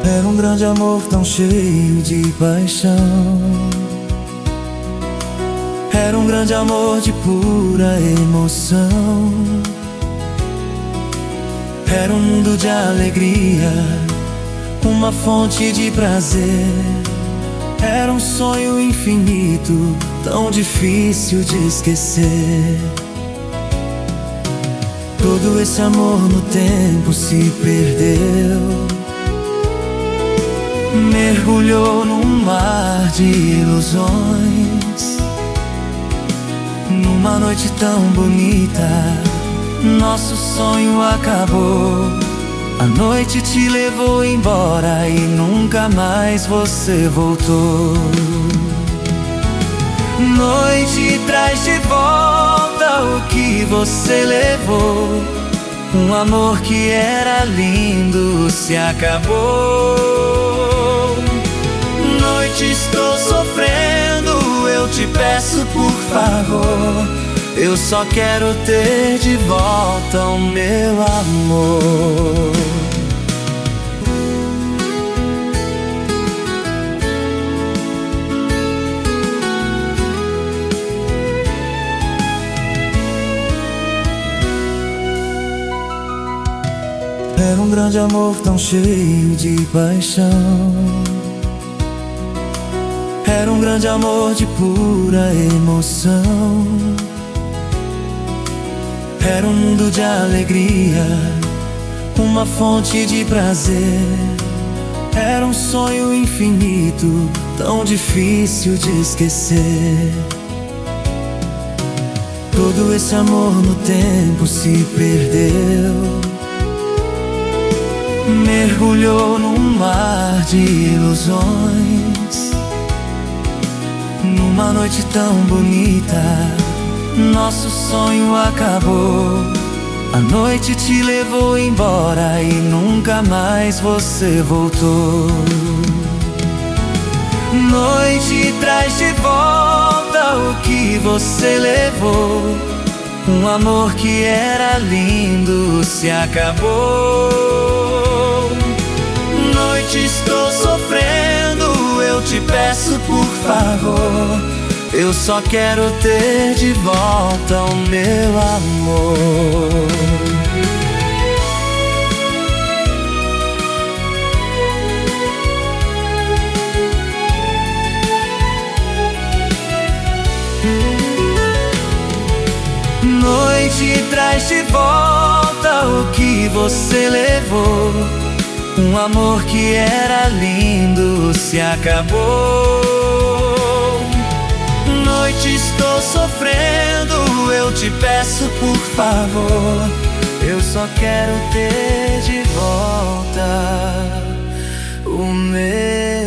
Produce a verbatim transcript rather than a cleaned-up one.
Era um grande amor tão cheio de paixão. Era um grande amor de pura emoção. Era um mundo de alegria, uma fonte de prazer. Era um sonho infinito, tão difícil de esquecer. Todo esse amor no tempo se perdeu, mergulhou num mar de ilusões. Numa noite tão bonita, nosso sonho acabou. A noite te levou embora e nunca mais você voltou. Noite traz de volta o que você levou. Um amor que era lindo se acabou. Noite, estou sofrendo, eu te peço por favor. Eu só quero ter de volta o meu amor. Era um grande amor tão cheio de paixão. Era um grande amor de pura emoção. Era um mundo de alegria, uma fonte de prazer. Era um sonho infinito, tão difícil de esquecer. Todo esse amor no tempo se perdeu, mergulhou num mar de ilusões. Numa noite tão bonita, nosso sonho acabou. A noite te levou embora e nunca mais você voltou. Noite traz de volta o que você levou. Um amor que era lindo se acabou. Noite, estou sofrendo, eu te peço por favor. Eu só quero ter de volta o meu amor. Noite traz de volta o que você levou. Um amor que era lindo se acabou. Noite, estou sofrendo, eu te peço por favor. Eu só quero ter de volta o meu